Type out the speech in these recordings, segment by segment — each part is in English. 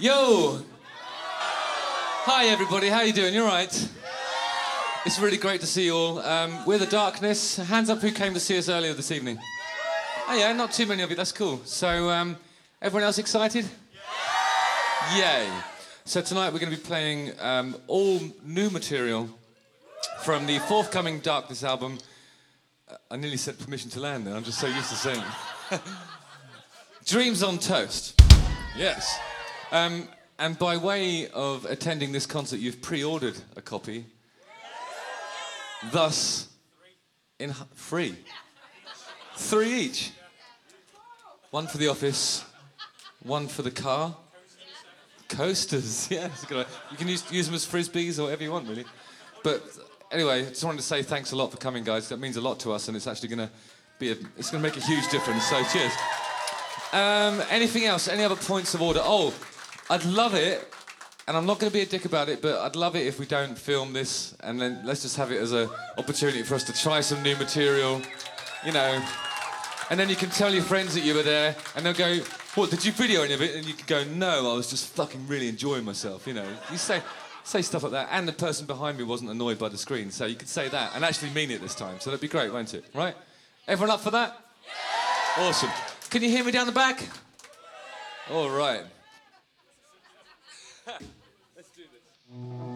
Yo! Hi everybody, how you doing? You alright? It's really great to see you all. We're The Darkness. Hands up who came to see us earlier this evening. Oh yeah, not too many of you, that's cool. So, everyone else excited? Yay! So tonight we're going to be playing all new material from the forthcoming Darkness album. I nearly said Permission to Land then, I'm just so used to saying it. Dreams on Toast. Yes. And by way of attending this concert, you've pre-ordered a copy. Thus, free. 3 each. One for the office, one for the car. Coasters, yeah. You can use them as frisbees or whatever you want, really. But anyway, I just wanted to say thanks a lot for coming, guys. That means a lot to us, and it's actually going to make a huge difference. So cheers. Anything else? Any other points of order? Oh, I'd love it, and I'm not going to be a dick about it, but I'd love it if we don't film this, and then let's just have it as an opportunity for us to try some new material, you know. And then you can tell your friends that you were there, and they'll go, "What, did you video any of it?" And you can go, "No, I was just fucking really enjoying myself," you know. You say stuff like that, and the person behind me wasn't annoyed by the screen, so you could say that and actually mean it this time. So that'd be great, won't it? Right? Everyone up for that? Yeah! Awesome. Can you hear me down the back? All right. Let's do this.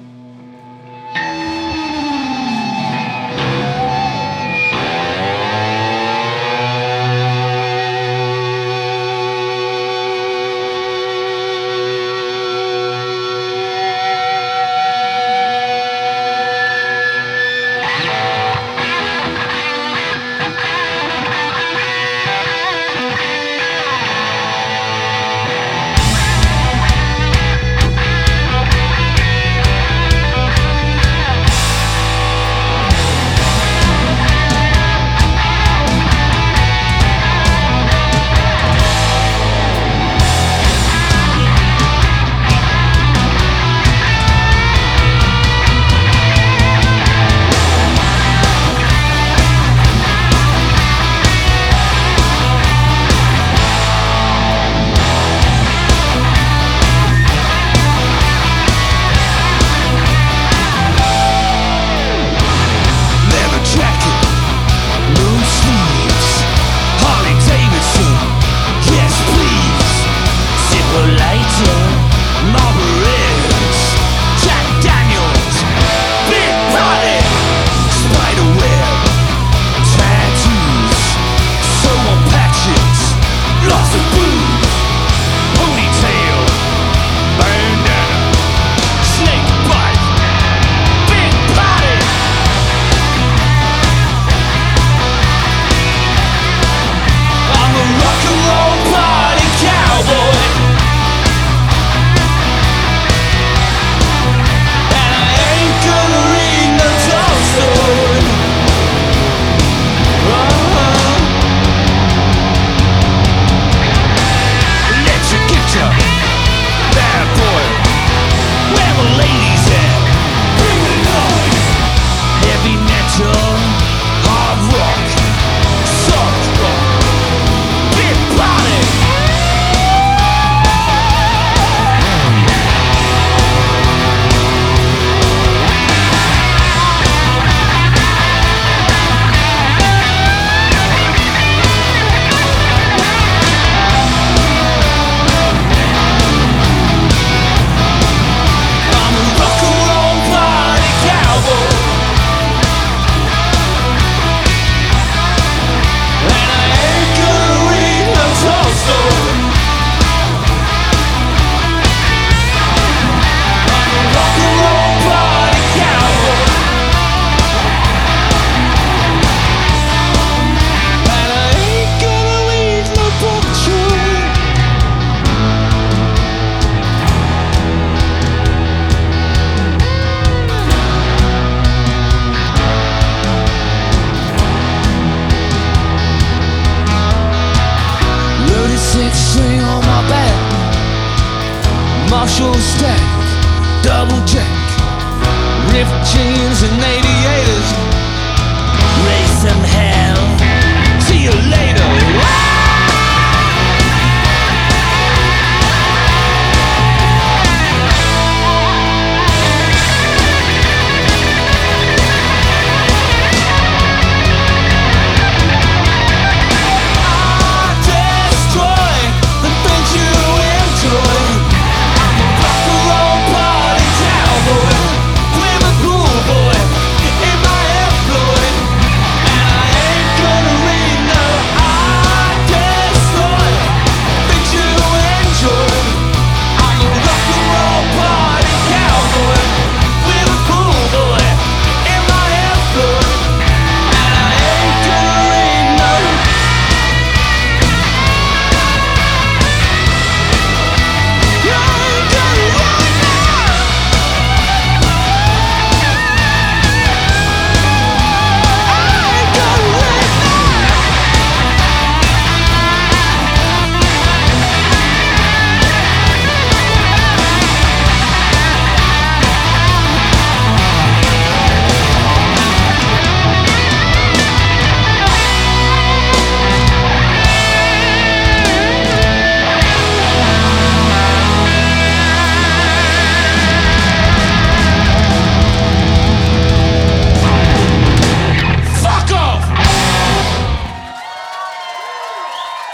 Marshall stack, double jack, ripped jeans and aviators, racing hair.